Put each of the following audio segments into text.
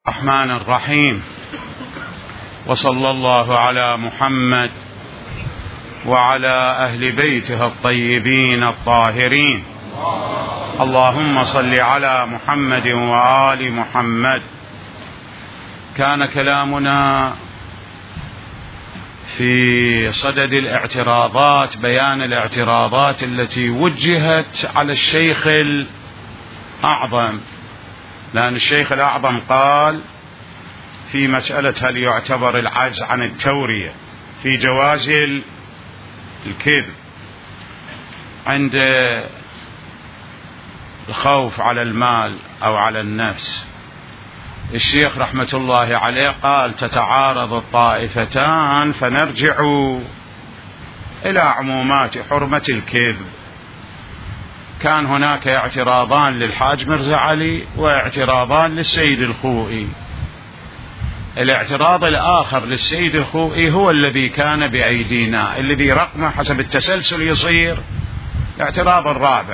الرحمن الرحيم، وصلى الله على محمد وعلى أهل بيته الطيبين الطاهرين. اللهم صل على محمد وآل محمد. كان كلامنا في صدد الاعتراضات، بيان الاعتراضات التي وجهت على الشيخ الأعظم، لأن الشيخ الأعظم قال في مسألة هل يعتبر العجز عن التورية في جواز الكذب عند الخوف على المال أو على النفس. الشيخ رحمة الله عليه قال تتعارض الطائفتان فنرجع إلى عمومات حرمة الكذب. كان هناك اعتراضان للحاج مرزا علي واعتراضان للسيد الخوئي. الاعتراض الآخر للسيد الخوئي هو الذي كان بأيدينا، الذي رقمه حسب التسلسل يصير الاعتراض الرابع،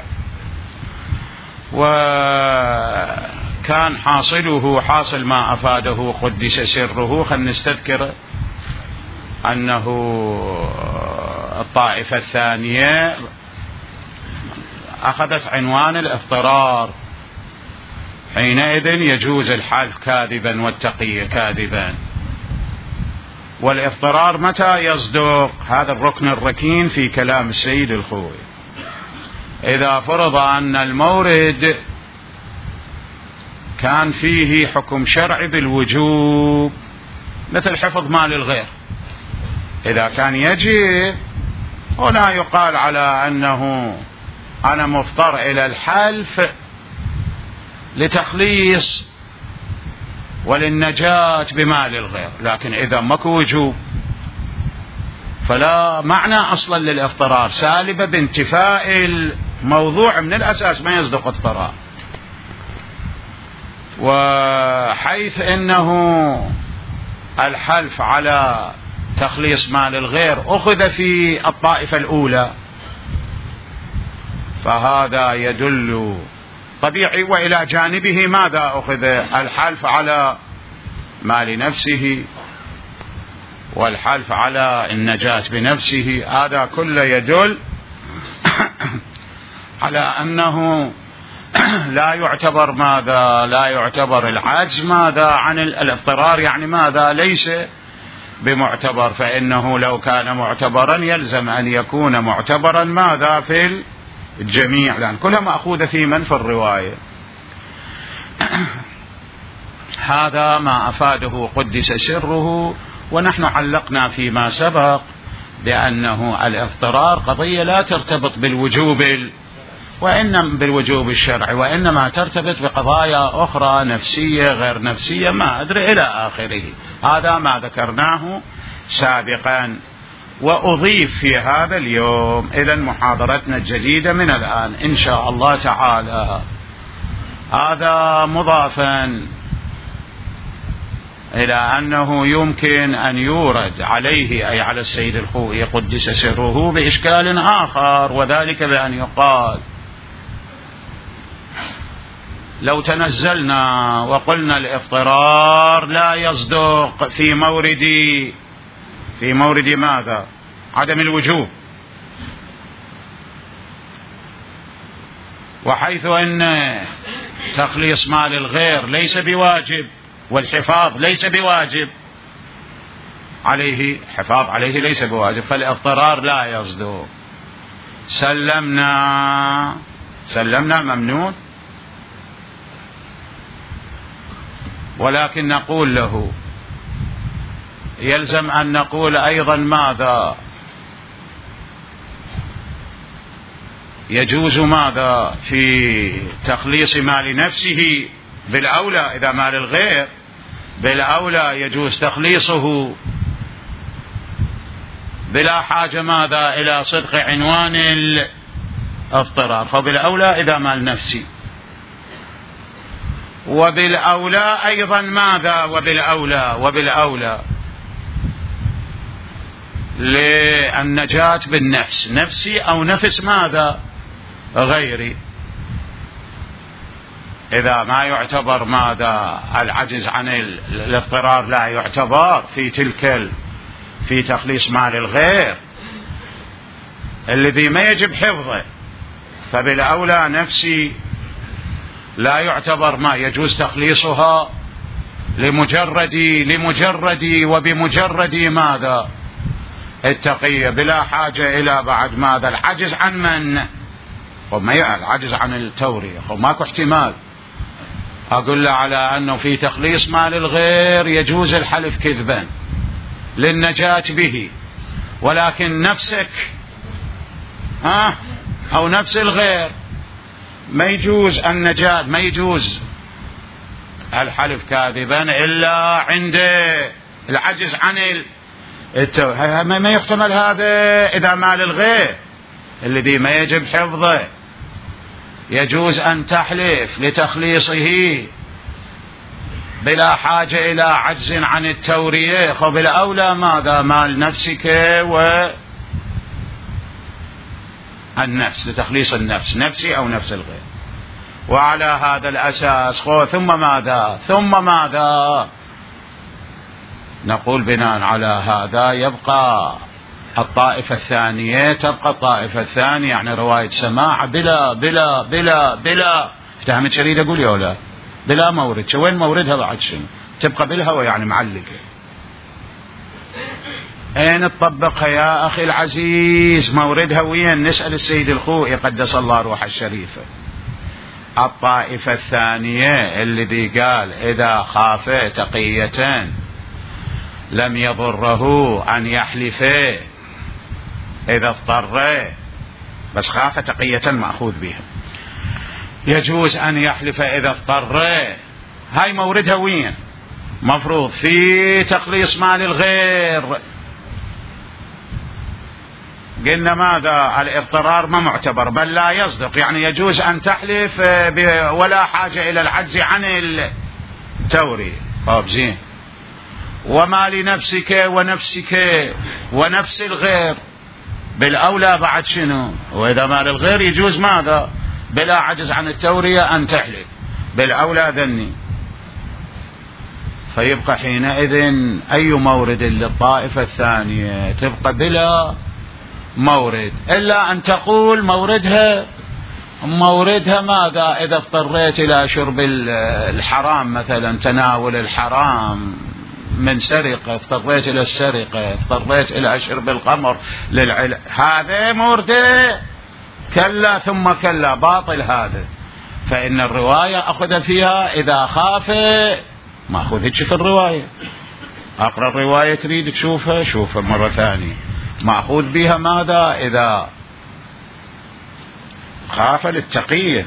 وكان حاصل ما أفاده قدس سره. خلنا نستذكر أنه الطائفة الثانية أخذت عنوان الاضطرار، حينئذ يجوز الحلف كاذبا والتقية كاذبا. والاضطرار متى يصدق؟ هذا الركن الركين في كلام السيد الخوئي. إذا فرض أن المورد كان فيه حكم شرعي بالوجوب مثل حفظ مال الغير، إذا كان يجب ولا يقال على أنه أنا مضطر إلى الحلف لتخليص وللنجاة بمال الغير، لكن إذا ماكو وجوب فلا معنى أصلا للاضطرار، سالبة بانتفاء الموضوع من الأساس، ما يصدق اضطرار. وحيث إنه الحلف على تخليص مال الغير أخذ في الطائفة الأولى، فهذا يدل طبيعي. وإلى جانبه ماذا أخذ؟ الحلف على مال نفسه والحلف على النجاة بنفسه، هذا كله يدل على أنه لا يعتبر ماذا؟ لا يعتبر العجز ماذا عن الاضطرار، يعني ماذا؟ ليس بمعتبر. فإنه لو كان معتبرا يلزم أن يكون معتبرا ماذا؟ في الجميع، لأن كلها مأخوذة في من في الرواية. هذا ما أفاده قدس سره. ونحن علقنا فيما سبق بأنه الاضطرار قضية لا ترتبط بالوجوب وإنما بالوجوب الشرعي، وإنما ترتبط بقضايا أخرى نفسية غير نفسية ما أدري إلى آخره. هذا ما ذكرناه سابقا وأضيف في هذا اليوم. إذن محاضرتنا الجديدة من الآن إن شاء الله تعالى. هذا مضافا إلى أنه يمكن أن يورد عليه أي على السيد الخوئي قدس سره بإشكال آخر، وذلك بأن يقال لو تنزلنا وقلنا الاضطرار لا يصدق في مورد ماذا؟ عدم الوجوب، وحيث أن تخليص مال الغير ليس بواجب والحفاظ ليس بواجب عليه، حفاظ عليه ليس بواجب، فالاضطرار لا يصدق. سلمنا ممنون. ولكن نقول له يلزم أن نقول أيضا ماذا؟ يجوز ماذا؟ في تخليص مال نفسه بالأولى، إذا مال الغير بالأولى يجوز تخليصه بلا حاجة ماذا؟ إلى صدق عنوان الاضطرار، فبالأولى إذا مال نفسي. وبالأولى أيضا ماذا؟ وبالأولى للنجاة بالنفس، نفسي أو نفس ماذا؟ غيري. إذا ما يعتبر ماذا العجز عن الاضطرار لا يعتبر في تخليص مال الغير الذي ما يجب حفظه، فبالأولى نفسي لا يعتبر ما يجوز تخليصها لمجرد وبمجرد ماذا التقية، بلا حاجة إلى بعد ماذا العجز عن من العجز عن التورية. ماكو احتمال أقول له على أنه في تخليص مال الغير يجوز الحلف كذبا للنجاة به، ولكن نفسك أو نفس الغير ما يجوز النجاة، ما يجوز الحلف كاذبا إلا عند العجز عن ما يحتمل هذا. إذا مال الغير الذي ما يجب حفظه يجوز أن تحلف لتخليصه بلا حاجة إلى عجز عن التورية، فبالأولى ماذا مال نفسك والنفس لتخليص النفس، نفسي أو نفس الغير. وعلى هذا الأساس ثم ماذا نقول بناء على هذا يبقى الطائفة الثانية، تبقى الطائفة الثانية يعني رواية سماع بلا بلا بلا بلا افتهمت شريد أقول يا ولا بلا مورد. وين موردها بعد شنو؟ تبقى بالهوى يعني معلقة. أين تطبقها يا أخي العزيز؟ موردها وين؟ نسأل السيد الخوئي قدس الله روح الشريفة. الطائفة الثانية الذي قال إذا خاف تقية لم يضره أن يحلف إذا اضطر، بس خاف تقية مأخوذ بها، يجوز أن يحلف إذا اضطر. هاي موردها وين؟ مفروض في تخليص مال الغير. قلنا ماذا الاضطرار ما معتبر بل لا يصدق، يعني يجوز أن تحلف ولا حاجة إلى العجز عن التوري. زين. وما لنفسك ونفس الغير بالأولى بعد شنو؟ وإذا مال الغير يجوز ماذا بلا عجز عن التورية أن تحلف بالأولى ذني. فيبقى حينئذ أي مورد للطائفة الثانية؟ تبقى بلا مورد إلا أن تقول موردها ماذا إذا اضطريت إلى شرب الحرام مثلا، تناول الحرام من سرقة، اضطريت إلى السرقة، اضطريت إلى شرب الخمر للعلم، هذا مورده كلا ثم كلا باطل هذا. فإن الرواية أخذ فيها إذا خاف، ما أخذتش في الرواية. أقرأ الرواية تريد تشوفها شوفها مرة ثانية. مأخوذ بها ماذا إذا خاف للتقية.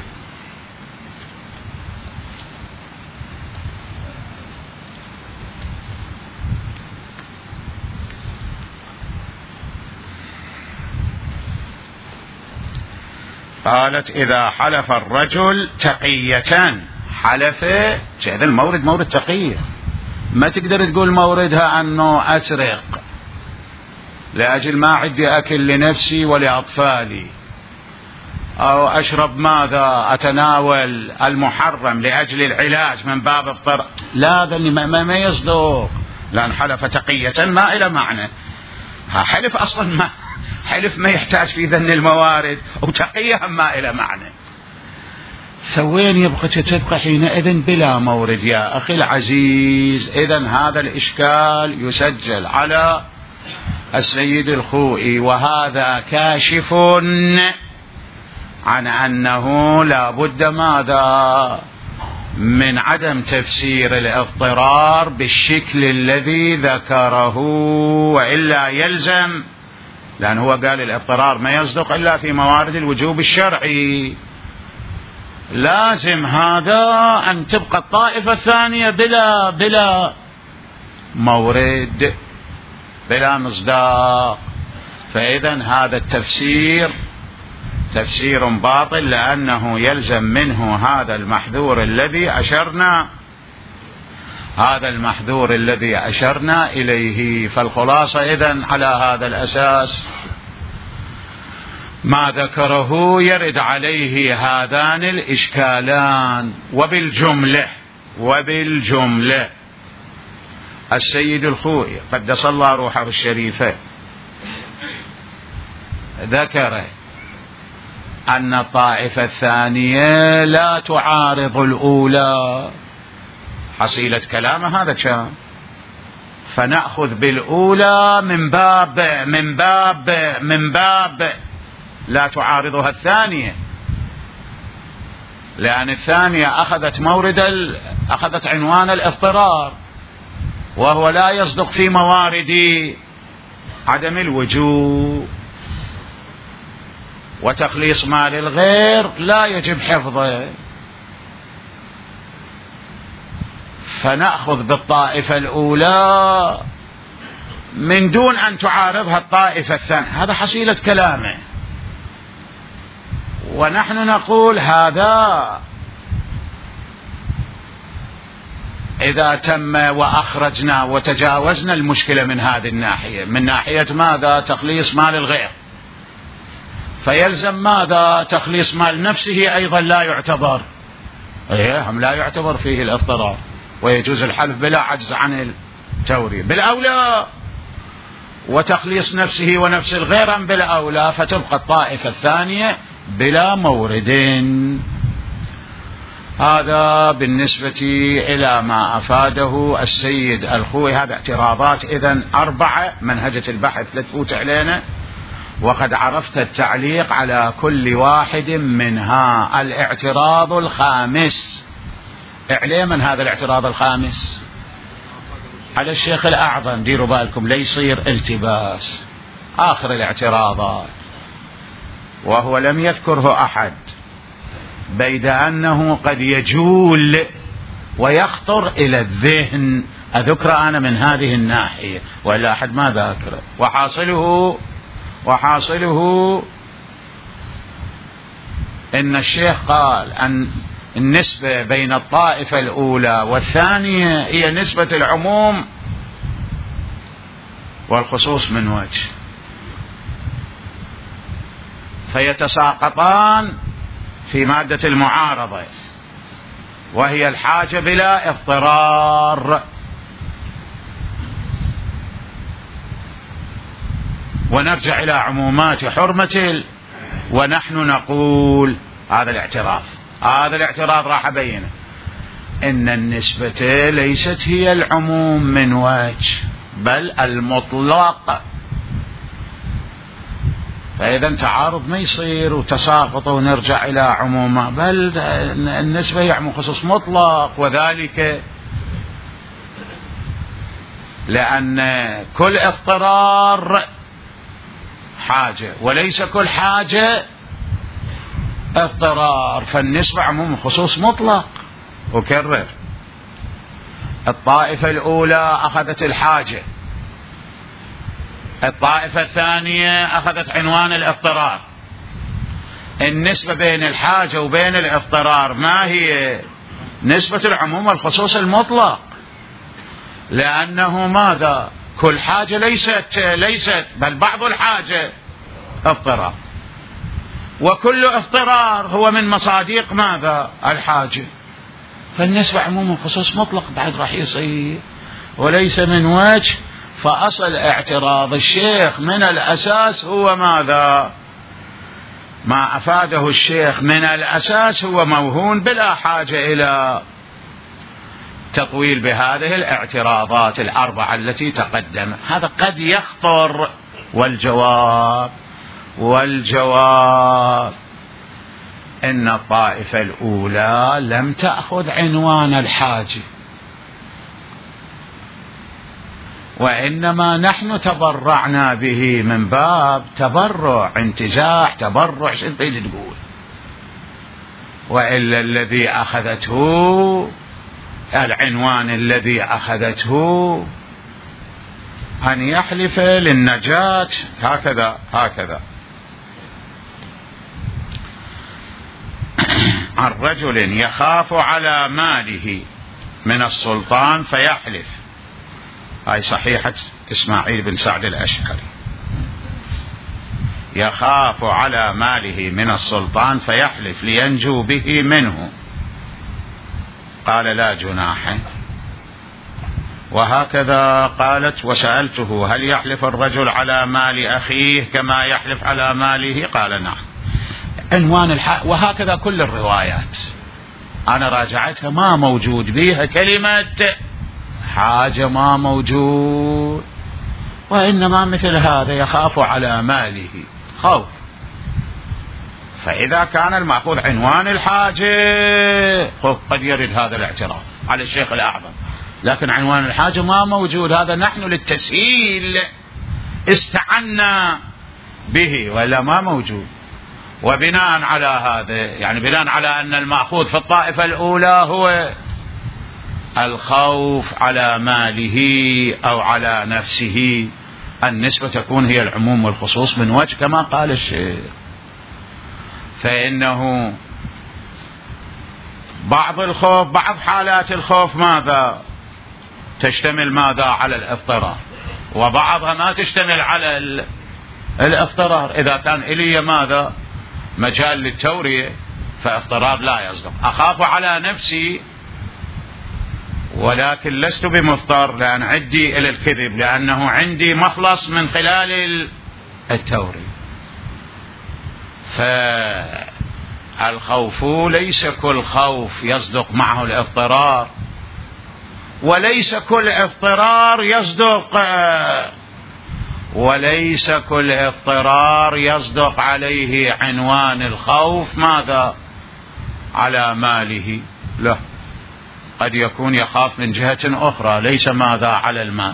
قالت إذا حلف الرجل تقية، حلف هذا المورد مورد تقية، ما تقدر تقول موردها أنه أسرق لأجل ما عندي أكل لنفسي ولأطفالي، أو أشرب ماذا أتناول المحرم لأجل العلاج من باب اضطر، لا ذني ما يصدق، لأن حلف تقية ما إلى معنى. حلف أصلا ما حلف ما يحتاج في ذن الموارد، وتقية ما إلى معنى. فوين تبقى حينئذ بلا مورد يا أخي العزيز؟ إذن هذا الإشكال يسجل على السيد الخوئي، وهذا كاشف عن أنه لا بد ماذا من عدم تفسير الاضطرار بالشكل الذي ذكره، وإلا يلزم، لأن هو قال الاضطرار ما يصدق إلا في موارد الوجوب الشرعي، لازم هذا أن تبقى الطائفة الثانية بلا مورد بلا مصداق. فإذا هذا التفسير تفسير باطل، لأنه يلزم منه هذا المحذور الذي أشرنا إليه. فالخلاصة إذن على هذا الأساس ما ذكره يرد عليه هذان الإشكالان. وبالجملة السيد الخوئي قدس الله روحه الشريفة ذكر أن الطائفة الثانية لا تعارض الأولى. حصيلة كلامه هذا كان، فنأخذ بالأولى من باب لا تعارضها الثانية، لأن الثانية أخذت عنوان الاضطرار، وهو لا يصدق في موارد عدم الوجوب، وتخليص مال الغير لا يجب حفظه. فنأخذ بالطائفة الأولى من دون أن تعارضها الطائفة الثانية. هذا حصيلة كلامه. ونحن نقول هذا إذا تم وأخرجنا وتجاوزنا المشكلة من هذه الناحية، من ناحية ماذا؟ تخليص مال الغير، فيلزم ماذا؟ تخليص مال نفسه أيضا لا يعتبر، هم لا يعتبر فيه الاضطرار، ويجوز الحلف بلا عجز عن التورية بالأولى، وتخليص نفسه ونفس الغير بالأولى، فتبقى الطائفة الثانية بلا مورد. هذا بالنسبة إلى ما أفاده السيد الخوئي. هذا اعتراضات إذن 4 منهجة البحث لا تفوت علينا، وقد عرفت التعليق على كل واحد منها. الاعتراض الخامس، اعليه من هذا الاعتراض الخامس؟ على الشيخ الأعظم، ديروا بالكم لا يصير التباس. آخر الاعتراضات، وهو لم يذكره أحد، بيد أنه قد يجول ويخطر إلى الذهن. أذكر أنا من هذه الناحية ولا أحد ما ذاكره. وحاصله إن الشيخ قال أن النسبة بين الطائفة الأولى والثانية هي نسبة العموم والخصوص من وجه، فيتساقطان في مادة المعارضة، وهي الحاجة بلا اضطرار. ونرجع إلى عمومات حرمة ونحن نقول هذا الاعتراض راح أبينه، إن النسبة ليست هي العموم من وجه، بل المطلق. فإذا تعارض ما يصير وتساقط ونرجع إلى عمومة، بل النسبة هي عموم خصوص مطلق. وذلك لأن كل اضطرار حاجة، وليس كل حاجة اضطرار، فالنسبة عموم خصوص مطلق. أكرر، الطائفة الأولى أخذت الحاجة، الطائفة الثانية أخذت عنوان الاضطرار. النسبة بين الحاجة وبين الاضطرار ما هي؟ نسبة العموم والخصوص المطلق، لأنه ماذا؟ كل حاجة ليست بل بعض الحاجة اضطرار، وكل اضطرار هو من مصادق ماذا؟ الحاجة. فالنسبة عموم وخصوص مطلق بعد راح يصير وليس من وجه. فأصل اعتراض الشيخ من الأساس هو ماذا؟ ما أفاده الشيخ من الأساس هو موهون بلا حاجة إلى تطويل بهذه الاعتراضات 4 التي تقدم. هذا قد يخطر. والجواب إن الطائفة الأولى لم تأخذ عنوان الحاجة، وإنما نحن تبرعنا به من باب تبرع، انتزاح، تبرع، شو تريد تقول؟ وإلا الذي أخذته، العنوان الذي أخذته أن يحلف للنجاة هكذا عن رجل يخاف على ماله من السلطان فيحلف. هاي صحيحة إسماعيل بن سعد الأشعري. يخاف على ماله من السلطان فيحلف لينجو به منه، قال لا جناح. وهكذا قالت: وسألته: هل يحلف الرجل على مال أخيه كما يحلف على ماله؟ قال نعم. عنوان وهكذا كل الروايات أنا راجعتها ما موجود بيها كلمة حاجة، ما موجود، وإنما مثل هذا يخاف على ماله خوف. فإذا كان المأخوذ عنوان الحاجة قد يرد هذا الاعتراف على الشيخ الأعظم، لكن عنوان الحاجة ما موجود. هذا نحن للتسهيل استعنا به ولا ما موجود. وبناء على هذا يعني بناء على أن المأخوذ في الطائفة الأولى هو الخوف على ماله أو على نفسه، النسبة تكون هي العموم والخصوص من وجه كما قال الشيخ. فإنه بعض الخوف، بعض حالات الخوف ماذا تشتمل ماذا على الاضطرار، وبعضها ما تشتمل على الاضطرار. إذا كان إلي ماذا مجال للتورية فاضطرار لا يصدق. أخاف على نفسي ولكن لست بمضطر لأن عندي إلى الكذب، لأنه عندي مخلص من خلال التورية. فالخوف ليس كل خوف يصدق معه الاضطرار، وليس كل اضطرار يصدق عليه عنوان الخوف ماذا على ماله. لا، قد يكون يخاف من جهة أخرى ليس ماذا على المال.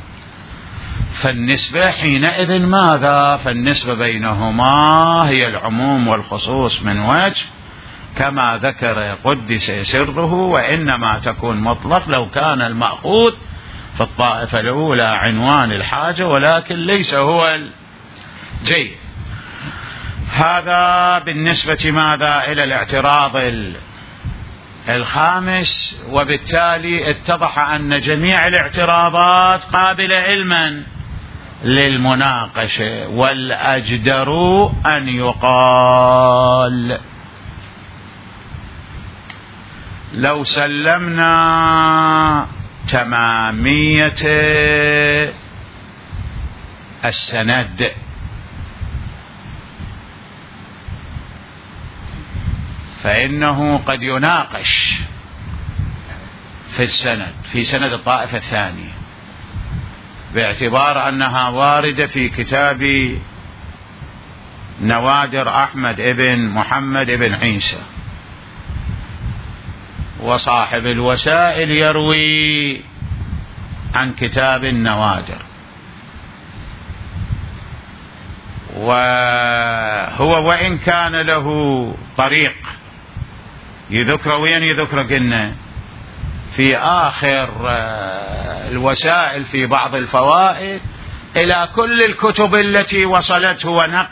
فالنسبة حينئذ ماذا؟ فالنسبة بينهما هي العموم والخصوص من وجه كما ذكر قدس سره، وإنما تكون مطلق لو كان المأخوذ في الطائفة الأولى عنوان الحاجة ولكن ليس هو الجيد. هذا بالنسبة ماذا إلى الاعتراض الخامس. وبالتالي اتضح أن جميع الاعتراضات قابلة علما للمناقشة، والأجدر أن يقال لو سلمنا تمامية السند فإنه قد يناقش في السند، في سند الطائفة الثانية، باعتبار أنها واردة في كتاب نوادر أحمد ابن محمد ابن عيسى، وصاحب الوسائل يروي عن كتاب النوادر، وهو وإن كان له طريق يذكر وين يذكر قلنا في آخر الوسائل في بعض الفوائد إلى كل الكتب التي وصلته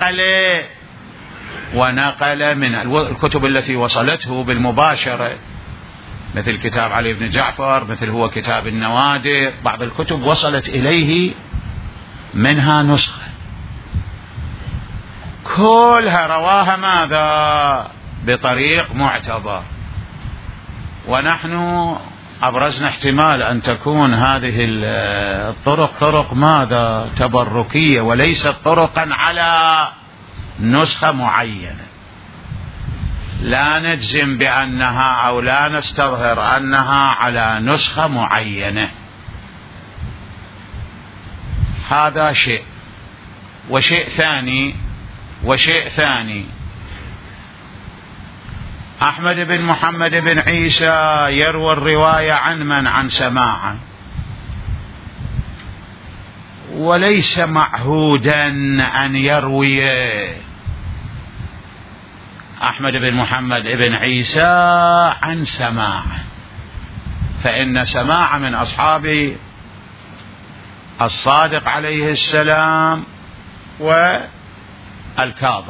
ونقل من الكتب التي وصلته بالمباشرة، مثل كتاب علي بن جعفر، مثل هو كتاب النوادر. بعض الكتب وصلت إليه منها نسخة كلها رواها ماذا بطريق معتبر، ونحن أبرزنا احتمال أن تكون هذه الطرق طرق ماذا تبركية وليست طرقا على نسخة معينة، لا نجزم بأنها أو لا نستظهر أنها على نسخة معينة. هذا شيء. وشيء ثاني أحمد بن محمد بن عيسى يروى الرواية عن سماعا، وليس معهودا أن يروي أحمد بن محمد بن عيسى عن سماع، فإن سماع من أصحاب الصادق عليه السلام والكاظم،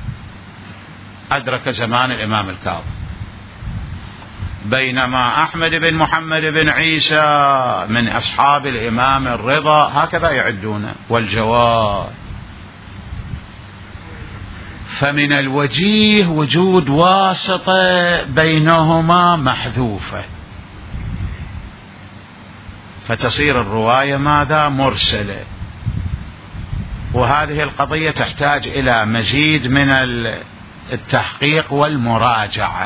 أدرك زمان الإمام الكاظم، بينما أحمد بن محمد بن عيسى من أصحاب الإمام الرضا، هكذا يعدون. والجواب فمن الوجيه وجود واسطة بينهما محذوفة، فتصير الرواية ماذا؟ مرسلة. وهذه القضية تحتاج إلى مزيد من التحقيق والمراجعة.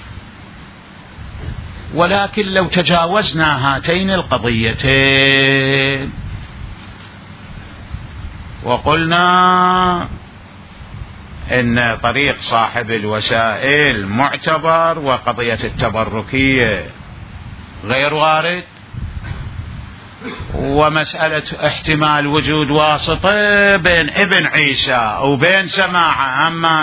ولكن لو تجاوزنا هاتين القضيتين وقلنا إن طريق صاحب الوسائل معتبر وقضية التبركية غير وارد، ومسألة احتمال وجود واسطة بين ابن عيسى وبين سماعة أما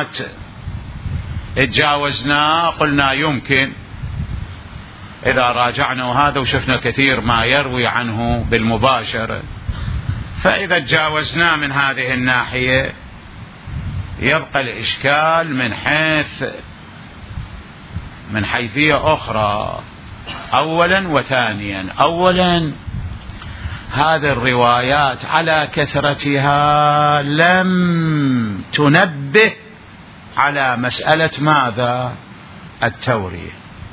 تجاوزنا قلنا يمكن إذا راجعنا هذا وشفنا كثير ما يروي عنه بالمباشرة، فإذا تجاوزنا من هذه الناحية يبقى الإشكال من حيثية أخرى. أولا وثانيا، أولا هذه الروايات على كثرتها لم تنبه على مسألة ماذا؟ التورية،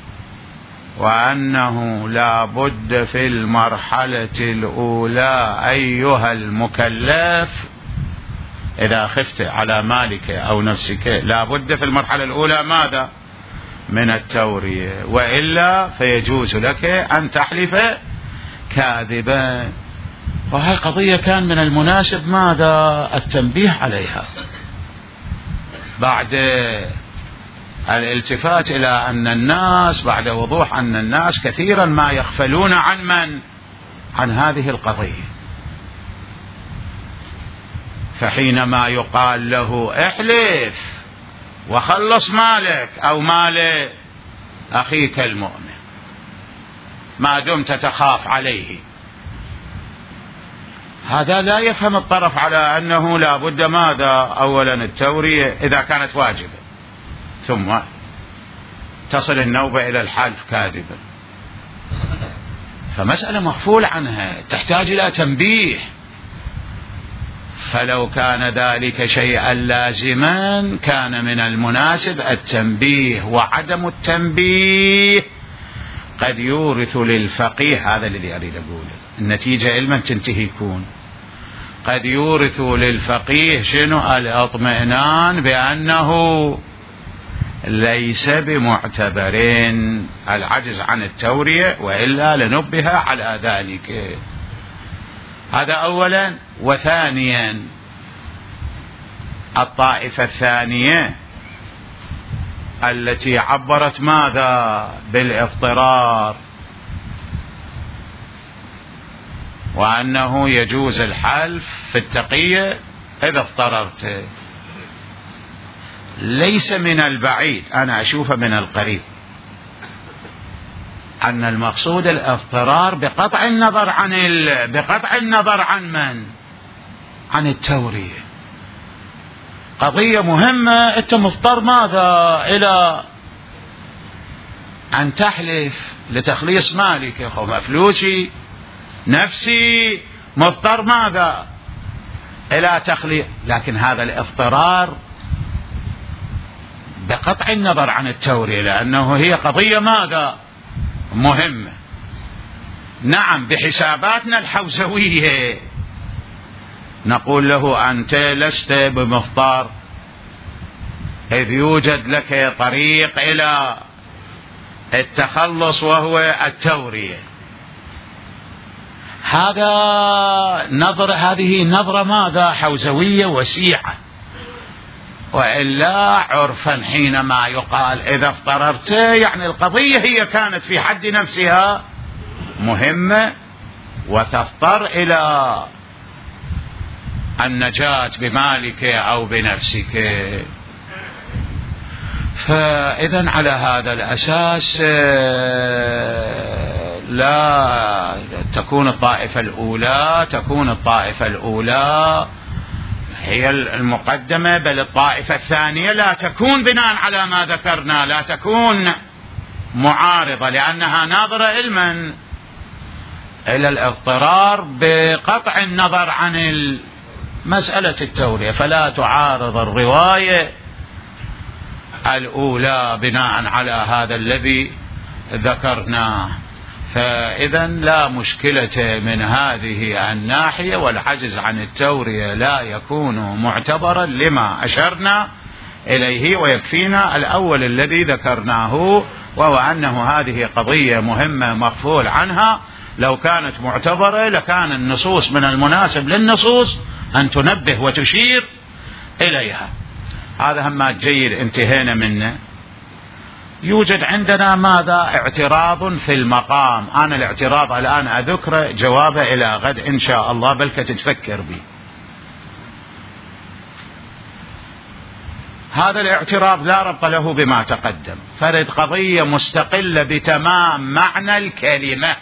وأنه لا بد في المرحلة الأولى أيها المكلف إذا خفت على مالك أو نفسك لا بد في المرحلة الأولى ماذا؟ من التورية، وإلا فيجوز لك أن تحلف كاذبا. وهي قضية كان من المناسب ماذا؟ التنبيه عليها بعد الالتفات إلى أن الناس، بعد وضوح أن الناس كثيرا ما يغفلون عن هذه القضية. فحينما يقال له احلف وخلص مالك أو مال أخيك المؤمن ما دمت تخاف عليه، هذا لا يفهم الطرف على أنه لا بد ماذا؟ أولا التورية إذا كانت واجبة، ثم تصل النوبة إلى الحلف كاذبا. فمسألة مغفول عنها تحتاج إلى تنبيه. فلو كان ذلك شيئا لازما كان من المناسب التنبيه، وعدم التنبيه قد يورث للفقيه، هذا الذي أريد أقوله، النتيجة علما تنتهي يكون قد يورث للفقيه شنو؟ الاطمئنان بأنه ليس بمعتبر العجز عن التورية، وإلا لنبه على ذلك. هذا أولا. وثانيا الطائفة الثانية التي عبرت ماذا؟ بالاضطرار، وأنه يجوز الحلف في التقية إذا اضطررت. ليس من البعيد، أنا أشوفه من القريب، أن المقصود الاضطرار بقطع النظر عن من؟ عن التورية. قضية مهمة، أنت مضطر ماذا؟ إلى أن تحلف لتخليص مالك، يا أخو فلوسي نفسي، مضطر ماذا؟ إلى تخليص. لكن هذا الاضطرار بقطع النظر عن التورية، لأنه هي قضية ماذا؟ مهمة. نعم بحساباتنا الحوزوية نقول له أنت لست بمضطر، إذ يوجد لك طريق إلى التخلص وهو التورية. هذه نظرة ماذا؟ حوزوية وسيعة. وإلا عرفا حينما يقال إذا اضطررت يعني القضية هي كانت في حد نفسها مهمة وتضطر إلى النجاة بمالك أو بنفسك. فإذا على هذا الأساس لا تكون الطائفة الأولى هي المقدمة، بل الطائفة الثانية لا تكون بناء على ما ذكرنا، لا تكون معارضة، لأنها ناظرة علما إلى الاضطرار بقطع النظر عن مسألة التورية، فلا تعارض الرواية الأولى بناء على هذا الذي ذكرناه. فإذا لا مشكلة من هذه الناحية، والعجز عن التورية لا يكون معتبرا لما أشرنا إليه، ويكفينا الأول الذي ذكرناه، وهو أنه هذه قضية مهمة مغفول عنها. لو كانت معتبرة لكان النصوص من المناسب للنصوص أن تنبه وتشير إليها. هذا هم جيد انتهينا منه. يوجد عندنا ماذا؟ اعتراض في المقام. أنا الاعتراض الآن أذكره، جوابه إلى غد إن شاء الله، بل تتفكر به. هذا الاعتراض لا ربط له بما تقدم، فرد قضية مستقلة بتمام معنى الكلمة.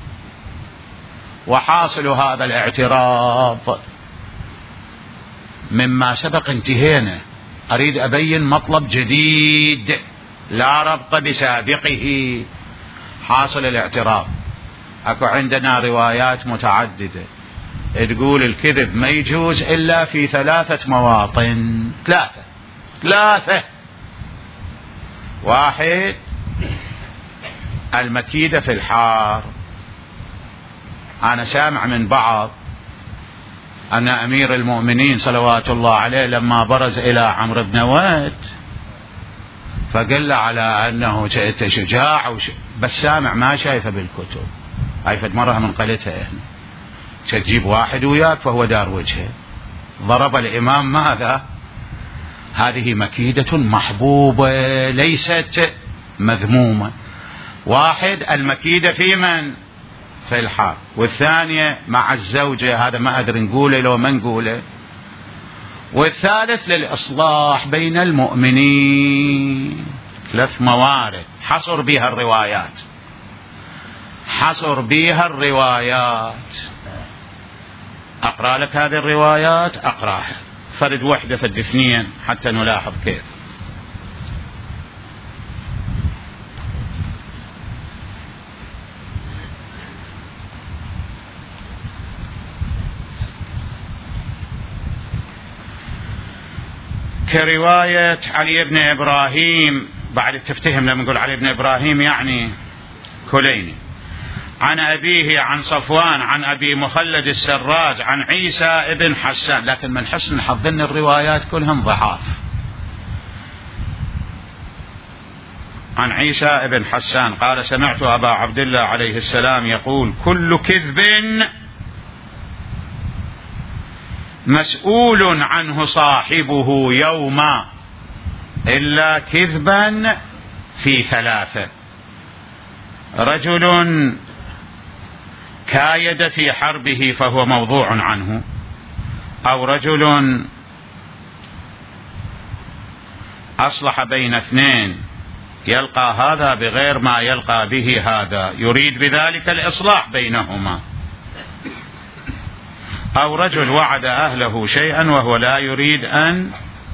وحاصل هذا الاعتراض مما سبق انتهينا، أريد أبين مطلب جديد لا ربط بسابقه. حاصل الاعتراض، أكو عندنا روايات متعددة تقول الكذب ما يجوز إلا في 3 مواطن. 3. 1 المكيدة في الحار. أنا سامع من بعض أن أمير المؤمنين صلوات الله عليه لما برز إلى عمرو بن واد فقال له على أنه شجاع بس سامع ما شايفه بالكتب. هاي فد مرة من قلتها يعني تجيب واحد وياك فهو دار وجهه. ضرب الإمام ماذا؟ هذه مكيدة محبوبة ليست مذمومة. 1 المكيدة في من؟ في الحال. والثانية مع الزوجة، هذا ما أدري نقوله لو ما نقوله. والثالث للإصلاح بين المؤمنين. 3 موارد حصر بها الروايات. أقرأ لك هذه الروايات، أقرأها فرد وحدة فد 2 حتى نلاحظ كيف. كرواية علي بن إبراهيم، بعد تفتهم لما نقول علي بن إبراهيم يعني كليني، عن أبيه عن صفوان عن أبي مخلد السراج عن عيسى بن حسان. لكن من حسن حظنا الروايات كلهم ضعاف. عن عيسى بن حسان قال سمعت أبا عبد الله عليه السلام يقول كل كذب مسؤول عنه صاحبه يوما إلا كذبا في 3. رجل كايد في حربه فهو موضوع عنه، أو رجل أصلح بين 2 يلقى هذا بغير ما يلقى به هذا، يريد بذلك الإصلاح بينهما، أو رجل وعد أهله شيئا وهو لا يريد أن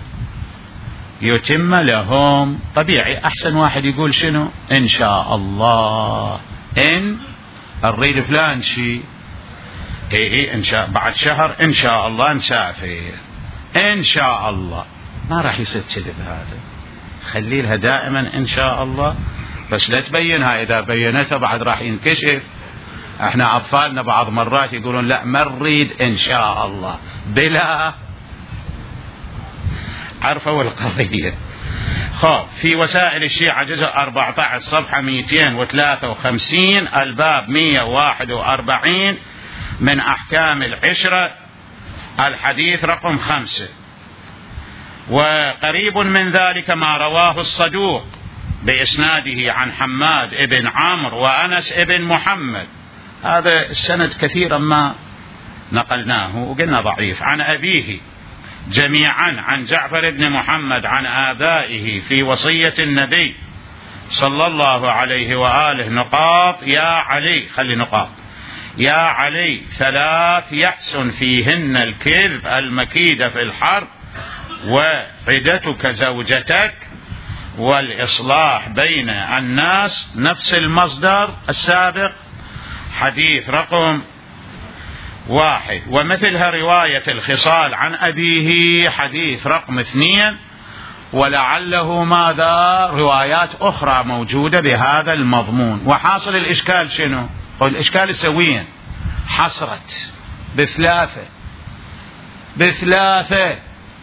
يتم لهم. طبيعي أحسن واحد يقول شنو؟ إن شاء الله، إن الريد فلان شيء إن شاء بعد شهر إن شاء الله نسافر إن شاء الله. ما راح يصير كذب هذا، خلي لها دائما إن شاء الله، بس لا تبينها، إذا بينتها بعد راح ينكشف. احنا أطفالنا بعض مرات يقولون لا ما نريد إن شاء الله بلا عرفوا القضية. في وسائل الشيعة جزء 14 صفحة 253 الباب 141 من أحكام العشرة الحديث رقم 5. وقريب من ذلك ما رواه الصدوق بإسناده عن حماد ابن عمرو وأنس ابن محمد، هذا السند كثيرا ما نقلناه وقلنا ضعيف، عن أبيه جميعا عن جعفر بن محمد عن آبائه في وصية النبي صلى الله عليه وآله نقاط يا علي، خلي نقاط يا علي 3 يحسن فيهن الكذب المكيد في الحرب وعدتك زوجتك والإصلاح بين الناس، نفس المصدر السابق حديث رقم 1. ومثلها رواية الخصال عن أبيه حديث رقم 2. ولعله ماذا روايات أخرى موجودة بهذا المضمون. وحاصل الإشكال شنو؟ الإشكال السويا حصرت بثلاثة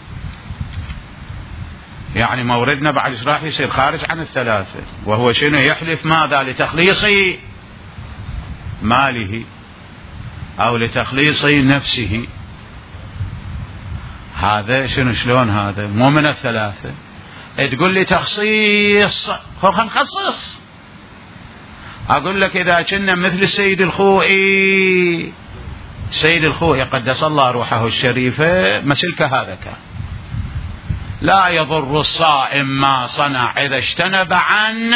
يعني موردنا بعد إيش راح يصير خارج عن الثلاثة، وهو شنو؟ يحلف ماذا؟ لتخليص ماله أو لتخليص نفسه. هذا شنو؟ شلون هذا؟ مو من الثلاثة. تقول لي تخصيص، خلينا نخصص. أقول لك إذا كنا مثل السيد الخوئي، السيد الخوئي قدس الله روحه الشريفة مسلك هذا كان: لا يضر الصائم ما صنع إذا اجتنب عن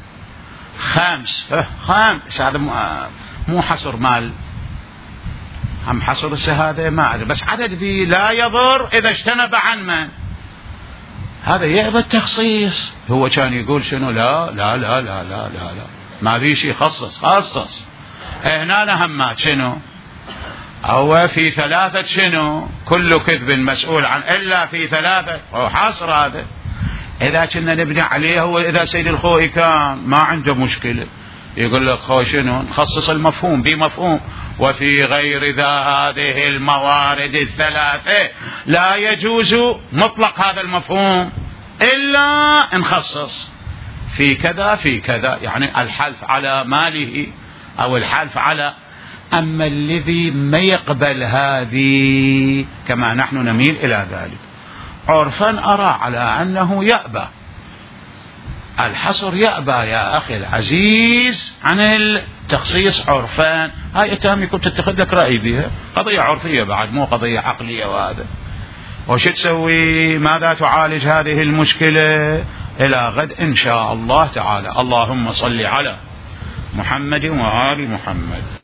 5. هذا مو حصر مال، هم حصر الشهادة ما أدري، بس عدد ذي لا يضر إذا اجتنب عن من؟ هذا يأبى التخصيص. هو كان يقول شنو؟ لا لا لا لا لا لا, لا. ما في شيء خصص. هنا نهمات شنو؟ أو في 3 شنو؟ كل كذب مسؤول عن إلا في 3. هو حاصر هذا. إذا كنا نبني عليه، هو إذا سيد الخوئي كان ما عنده مشكلة يقول لك خو شنو؟ نخصص المفهوم بمفهوم: وفي غير ذا هذه الموارد 3 لا يجوز مطلق هذا المفهوم إلا نخصص في كذا في كذا، يعني الحلف على ماله أو الحلف على. أما الذي ما يقبل هذه كما نحن نميل إلى ذلك عرفا، أرى على أنه يأبى الحصر، يأبى يا أخي العزيز عن التخصيص عرفان. هاي أتامي كنت تتخذ لك رأي بها، قضية عرفية بعد مو قضية عقلية. وهذا وش تسوي؟ ماذا تعالج هذه المشكلة؟ إلى غد إن شاء الله تعالى. اللهم صل على محمد وآل محمد.